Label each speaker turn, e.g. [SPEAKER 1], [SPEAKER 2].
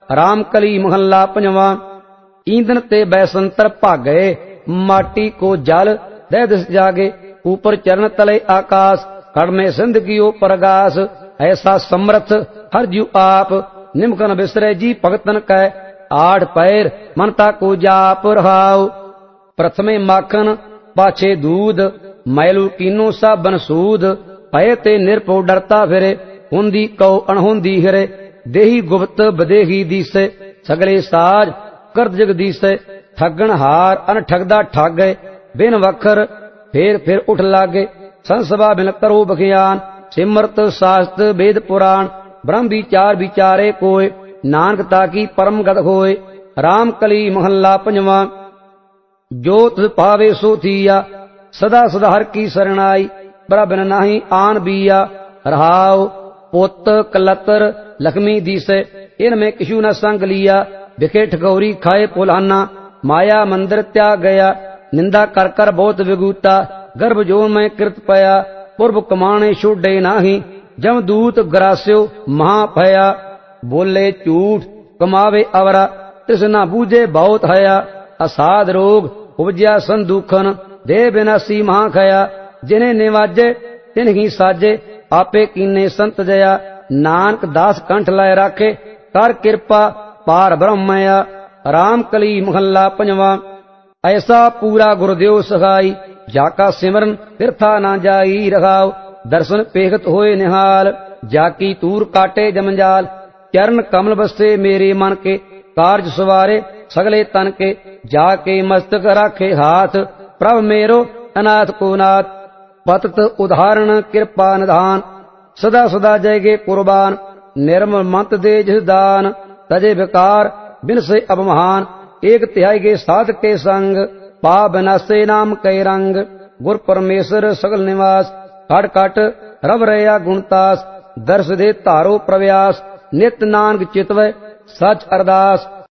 [SPEAKER 1] राम कली महला पंजवा। ईंधन ते बैसंतर भागे, माटी को जल दह दिस जागे। ऊपर चरण तले आकाश, कड़ में सिंध कियो प्रगास। ऐसा समर्थ हर जीव आप, निमकन बिसरे जी भगतन कै। आठ पैर मनता को जाप रहाओ। प्रथमे माखन पाछे दूध, मैलू कीनो साबन सूद। पय ते निरपो डरता फिरे, हुंदी कौ अणहुंदी हिरे। देही गुप्त बदेही दीसे, सगले साज करत जगदीसे। ठगन हार अन ठगदा ठग, बिन वखर फिर उठ लागे। संसभा बिन करो बखियान, सिमरत शास्त्र वेद पुराण। ब्रह्म विचार विचारे कोय, नानक ताकी परम गत होय। राम कली महला पंजवा। जो तुझ पावे सो थिया, सदा सदा हर की शरणाई। बराबिन नाही आन बिया, रहाओ पुत कलतर लक्ष्मी दिसे। इनमें किशु न संग लिया, बिखे ठकौरी खाए पुलाना। माया मंदिर त्याग गया, निंदा कर कर बहुत विगूता। गर्भ जोन में कृत पया, पूर्व कमाने छोड़े नाही। जमदूत ग्रास्यो महाभया, बोले झूठ कमावे अवरा। तृष्णा बूझे बहुत हया, असाध रोग उपज्या संदुखन। देह विनाशी महाखया, जिन्हें निवाजे तिन्ही साजे। आपे कीने संत जया, नानक दास कंठ लाए राखे। कर कृपा पार ब्रह्मया। राम कली महला पंजवा। ऐसा पूरा गुरुदेव सखाई, जाका सिमरन तीर्था ना जाई रखाओ। दर्शन पेखत होए निहाल, जाकी तूर काटे जमजाल। चरण कमल बसे मेरे मन के, कार्य सवारे सगले तन के। जाके मस्तक राखे हाथ, प्रभ मेरो अनाथ को नाथ। पतत उदाहरण कृपा निधान, सदा सदा जयगे कुर्बान। निर्मल मंत दे जिस दान, तजे विकार बिन से अब महान। एक तिहाई के साध के संग, पा बिनासे नाम कई रंग। गुर परमेश्वर सगल निवास, खट खट रव रया गुणतास। दर्श दे तारो प्रव्यास, नित नानक चितवै सच अरदास।